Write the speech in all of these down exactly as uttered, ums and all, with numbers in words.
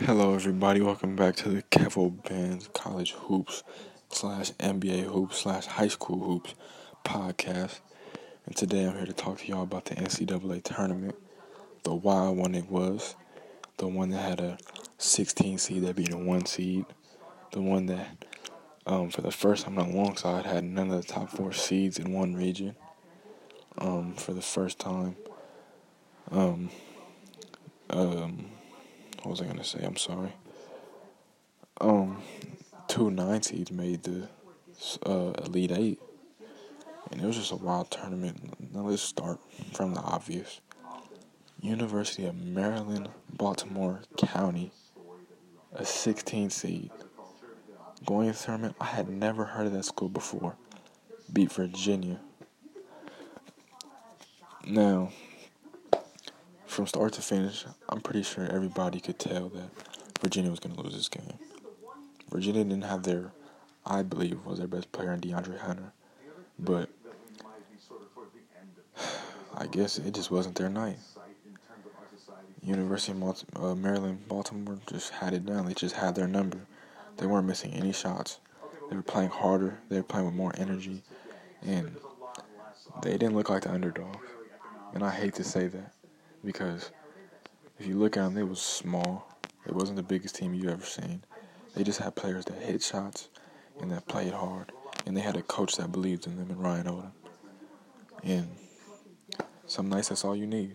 Hello, everybody. Welcome back to the Kevo Bands College Hoops slash N B A Hoops slash High School Hoops podcast. And today I'm here to talk to y'all about the N C double A tournament, the wild one it was, the one that had a sixteen seed that beat a one seed, the one that, um, for the first time on the long side, had none of the top four seeds in one region. Um, for the first time. Um, um, what was I gonna say? I'm sorry. Um, two nine seeds made the uh, Elite Eight, and it was just a wild tournament. Now let's start from the obvious. University of Maryland, Baltimore County, a sixteen seed. Going to the tournament, I had never heard of that school before. Beat Virginia. Now, from start to finish, I'm pretty sure everybody could tell that Virginia was going to lose this game. Virginia didn't have their, I believe, was their best player in DeAndre Hunter. But I guess it just wasn't their night. University of uh, Maryland, Baltimore just had it down. They just had their number. They weren't missing any shots. They were playing harder. They were playing with more energy. And they didn't look like the underdogs. And I hate to say that because if you look at them, they was small. It wasn't the biggest team you ever seen. They just had players that hit shots and that played hard. And they had a coach that believed in them, and Ryan Odom. And some nights, that's all you need.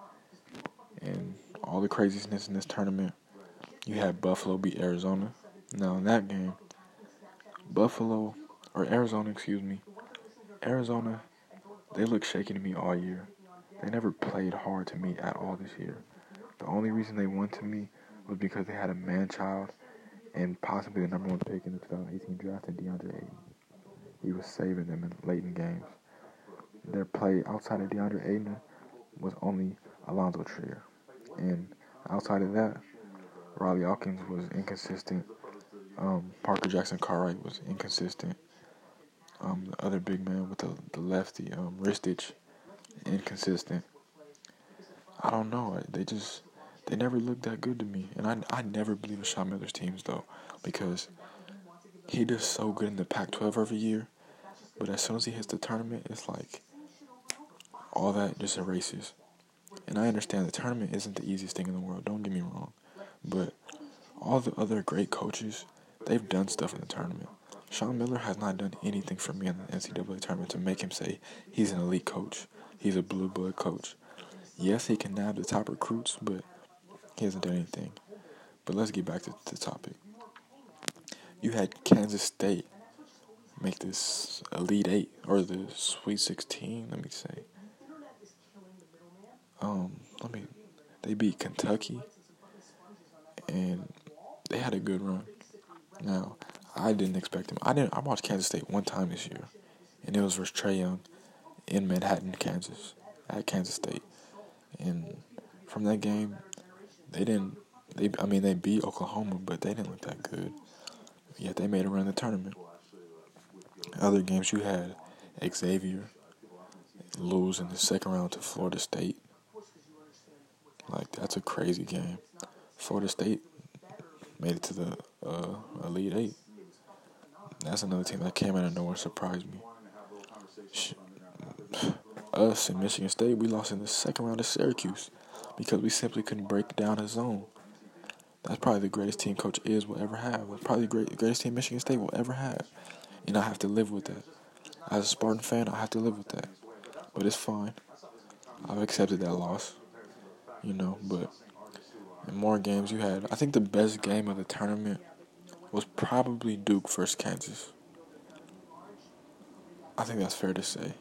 And all the craziness in this tournament, you had Buffalo beat Arizona. Now, in that game, Buffalo, or Arizona, excuse me, Arizona, they looked shaky to me all year. They never played hard to me at all this year. The only reason they won to me was because they had a man-child and possibly the number one pick in the twenty eighteen draft in DeAndre Ayton. He was saving them in late in games. Their play outside of DeAndre Ayton was only Alonzo Trier. And outside of that, Riley Hawkins was inconsistent. Um, Parker Jackson Cartwright was inconsistent. Um, the other big man with the, the lefty, um, Ristich, inconsistent. I don't know. They just, they never looked that good to me. And I, I never believe in Sean Miller's teams, though, because he does so good in the Pac twelve every year. But as soon as he hits the tournament, it's like all that just erases. And I understand the tournament isn't the easiest thing in the world. Don't get me wrong. But all the other great coaches, they've done stuff in the tournament. Sean Miller has not done anything for me in the N C double A tournament to make him say he's an elite coach. He's a blue blood coach. Yes, he can nab the top recruits, but he hasn't done anything. But let's get back to the topic. You had Kansas State make this Elite Eight, or the Sweet sixteen, let me say. Um, let me, they beat Kentucky, and they had a good run. Now, I didn't expect them. I didn't. I watched Kansas State one time this year, and it was versus Trae Young in Manhattan, Kansas, at Kansas State. And from that game, they didn't. They, I mean, they beat Oklahoma, but they didn't look that good. Yet they made a run in the tournament. Other games, you had Xavier lose in the second round to Florida State. Like, that's a crazy game. Florida State made it to the uh, Elite Eight. That's another team that came out of nowhere, surprised me. Us in Michigan State, we lost in the second round to Syracuse because we simply couldn't break down a zone. That's probably the greatest team Coach Iz will ever have. That's probably the great, greatest team Michigan State will ever have. And I have to live with that. As a Spartan fan, I have to live with that. But it's fine. I've accepted that loss. You know, but in more games you had, I think the best game of the tournament was probably Duke versus Kansas. I think that's fair to say.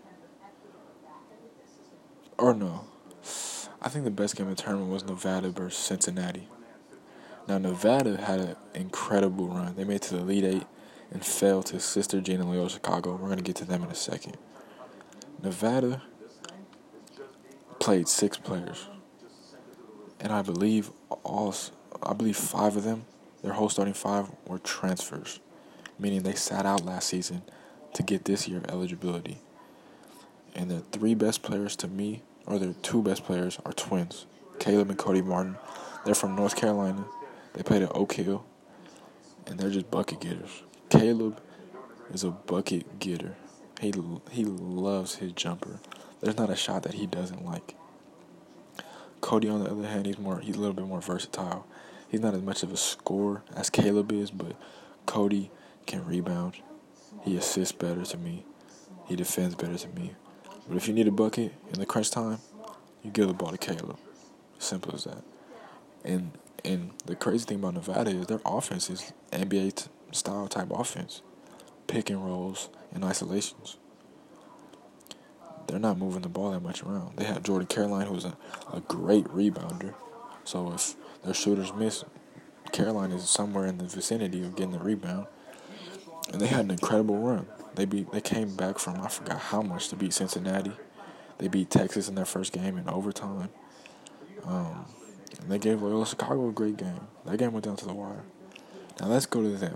Or no. I think the best game of the tournament was Nevada versus Cincinnati. Now, Nevada had an incredible run. They made it to the Elite Eight and fell to Sister Jean and Loyola Chicago. We're going to get to them in a second. Nevada played six players. And I believe all, I believe five of them, their whole starting five, were transfers, meaning they sat out last season to get this year of eligibility. And the three best players to me, or their two best players, are twins, Caleb and Cody Martin. They're from North Carolina. They played at Oak Hill, and they're just bucket getters. Caleb is a bucket getter. He he loves his jumper. There's not a shot that he doesn't like. Cody, on the other hand, he's more he's a little bit more versatile. He's not as much of a scorer as Caleb is, but Cody can rebound. He assists better to me. He defends better to me. But if you need a bucket in the crunch time, you give the ball to Caleb. Simple as that. And and the crazy thing about Nevada is their offense is N B A style type offense. Pick and rolls and isolations. They're not moving the ball that much around. They have Jordan Caroline, who's a, a great rebounder. So if their shooters miss, Caroline is somewhere in the vicinity of getting the rebound. And they had an incredible run. They beat. They came back from I forgot how much to beat Cincinnati. They beat Texas in their first game in overtime. Um, and they gave Loyola Chicago a great game. That game went down to the wire. Now let's go to them.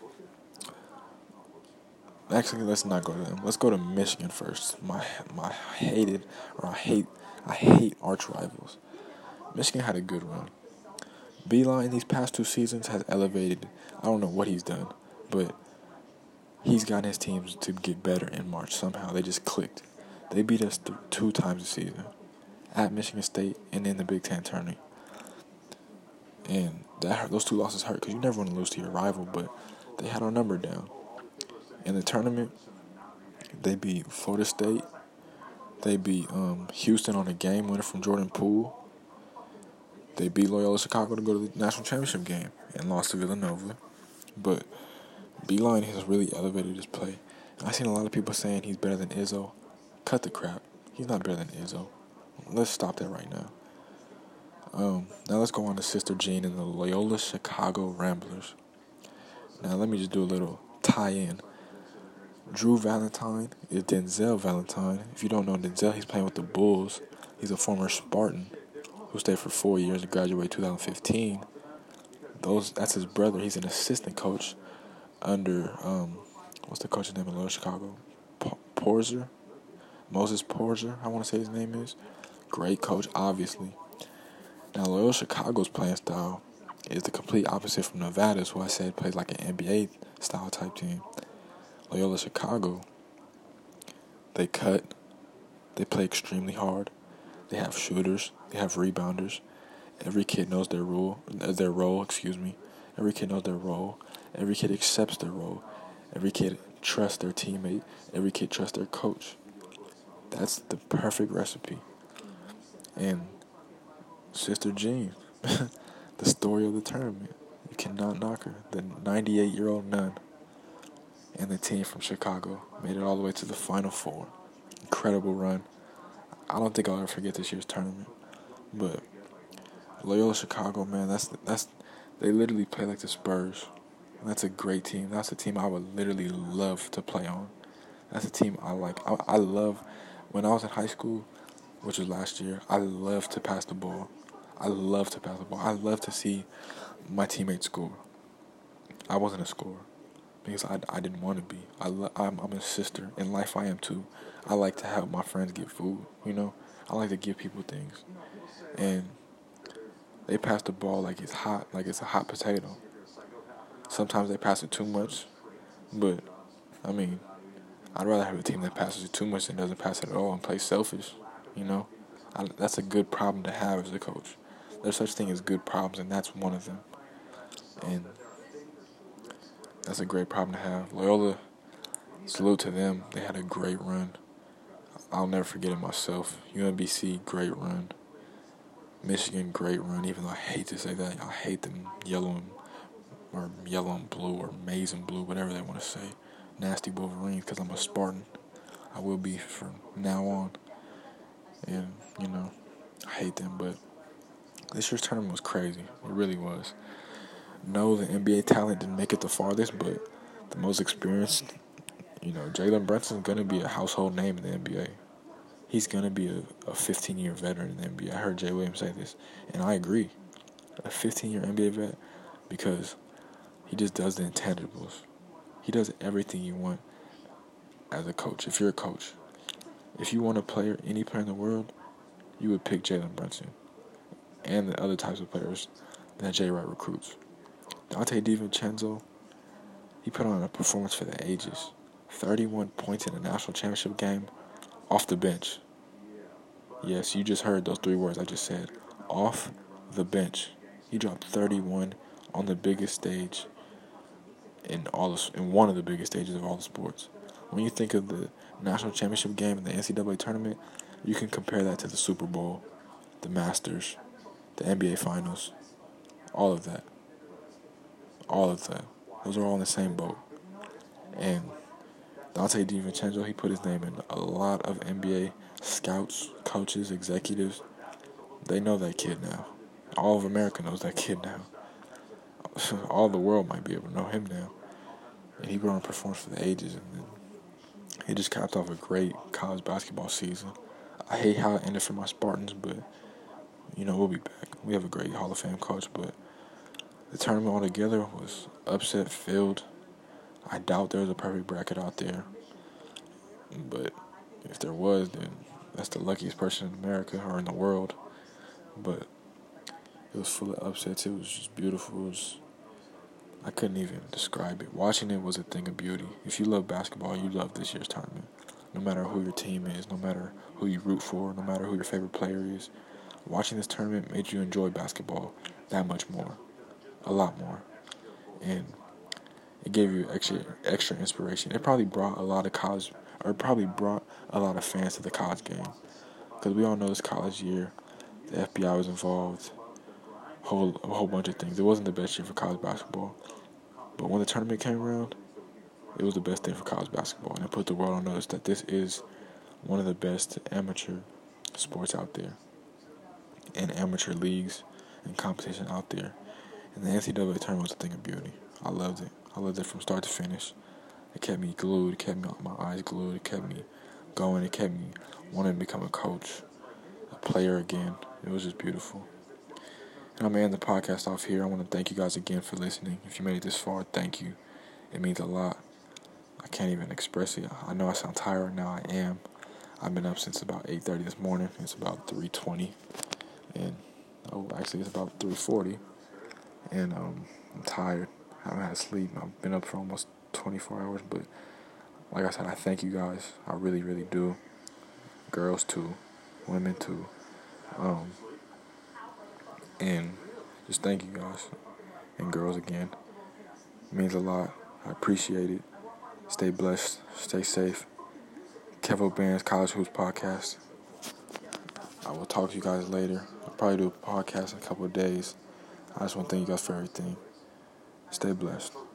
Actually, let's not go to them. Let's go to Michigan first. My my hated or I hate I hate arch rivals. Michigan had a good run. Beilein these past two seasons has elevated. I don't know what he's done, but he's gotten his teams to get better in March somehow. They just clicked. They beat us th- two times this season, at Michigan State and in the Big Ten tourney. And that hurt, those two losses hurt because you never want to lose to your rival, but they had our number down. In the tournament, they beat Florida State. They beat um, Houston on a game winner from Jordan Poole. They beat Loyola Chicago to go to the national championship game and lost to Villanova. But Beilein has really elevated his play. I've seen a lot of people saying he's better than Izzo. Cut the crap. He's not better than Izzo. Let's stop that right now. Um, now let's go on to Sister Jean and the Loyola Chicago Ramblers. Now let me just do a little tie-in. Drew Valentine is Denzel Valentine. If you don't know Denzel, he's playing with the Bulls. He's a former Spartan who stayed for four years and graduated in twenty fifteen. Those that's his brother. He's an assistant coach under um, what's the coach's name in Loyola Chicago? P- Porzer, Moses Porzer. I want to say his name is. Great coach, obviously. Now Loyola Chicago's playing style is the complete opposite from Nevada's, who I said plays like an N B A style type team. Loyola Chicago, they cut, they play extremely hard, they have shooters, they have rebounders. Every kid knows their role, their role, excuse me. Every kid knows their role. Every kid accepts their role. Every kid trusts their teammate. Every kid trusts their coach. That's the perfect recipe. And Sister Jean, the story of the tournament. You cannot knock her. The ninety-eight-year-old nun and the team from Chicago made it all the way to the Final Four. Incredible run. I don't think I'll ever forget this year's tournament. But Loyola Chicago, man, that's that's they literally play like the Spurs. And that's a great team. That's a team I would literally love to play on. That's a team I like. I, I love, when I was in high school, which was last year, I love to pass the ball. I love to pass the ball. I love to see my teammates score. I wasn't a scorer because I, I didn't want to be. I lo- I'm, I'm a sister. In life, I am too. I like to help my friends get food, you know. I like to give people things. And they pass the ball like it's hot, like it's a hot potato. Sometimes they pass it too much, but, I mean, I'd rather have a team that passes it too much than doesn't pass it at all and plays selfish, you know. I, that's a good problem to have as a coach. There's such thing as good problems, and that's one of them. And that's a great problem to have. Loyola, salute to them. They had a great run. I'll never forget it myself. U M B C, great run. Michigan, great run, even though I hate to say that. I hate them yellow and, or yellow and blue or maize and blue, whatever they want to say. Nasty Wolverines, because I'm a Spartan. I will be from now on. And, you know, I hate them, but this year's tournament was crazy. It really was. No, the N B A talent didn't make it the farthest, but the most experienced, you know, Jalen Brunson's going to be a household name in the N B A. He's going to be a, a fifteen-year veteran in the N B A. I heard Jay Williams say this, and I agree. A fifteen-year N B A vet, because he just does the intangibles. He does everything you want as a coach. If you're a coach, if you want a player, any player in the world, you would pick Jalen Brunson and the other types of players that Jay Wright recruits. Dante DiVincenzo, he put on a performance for the ages. thirty-one points in a national championship game off the bench. Yes, you just heard those three words I just said. Off the bench. He dropped thirty-one on the biggest stage in all the, in one of the biggest stages of all the sports. When you think of the national championship game and the N C double A tournament, you can compare that to the Super Bowl, the Masters, the N B A Finals, all of that. All of that. Those are all in the same boat. And Dante DiVincenzo, he put his name in a lot of N B A scouts, coaches, executives. They know that kid now. All of America knows that kid now. All the world might be able to know him now. And he put on a performance for the ages. And then he just capped off a great college basketball season. I hate how it ended for my Spartans, but, you know, we'll be back. We have a great Hall of Fame coach, but the tournament altogether was upset-filled. I doubt there was a perfect bracket out there. But if there was, then that's the luckiest person in America or in the world. But it was full of upsets. It was just beautiful. It was, I couldn't even describe it. Watching it was a thing of beauty. If you love basketball, you love this year's tournament. No matter who your team is, no matter who you root for, no matter who your favorite player is, watching this tournament made you enjoy basketball that much more. A lot more. And it gave you extra extra inspiration. It probably brought a lot of college, or it probably brought a lot of fans to the college game. Because we all know this college year, the F B I was involved, whole, a whole bunch of things. It wasn't the best year for college basketball. But when the tournament came around, it was the best thing for college basketball. And it put the world on notice that this is one of the best amateur sports out there. And amateur leagues and competition out there. And the N C double A tournament was a thing of beauty. I loved it. I loved it from start to finish. It kept me glued. It kept me, my eyes glued. It kept me going. It kept me wanting to become a coach, a player again. It was just beautiful. And I'm going to end the podcast off here. I want to thank you guys again for listening. If you made it this far, thank you. It means a lot. I can't even express it. I know I sound tired now. I am. I've been up since about eight thirty this morning. It's about three twenty. And, oh, actually, it's about three forty. And um, I'm tired. I haven't had sleep. I've been up for almost twenty-four hours. But like I said, I thank you guys. I really, really do. Girls too. Women too. Um, and just thank you guys. And girls again. It means a lot. I appreciate it. Stay blessed. Stay safe. Kevo Band's College Hoops Podcast. I will talk to you guys later. I'll probably do a podcast in a couple of days. I just want to thank you guys for everything. Stay blessed.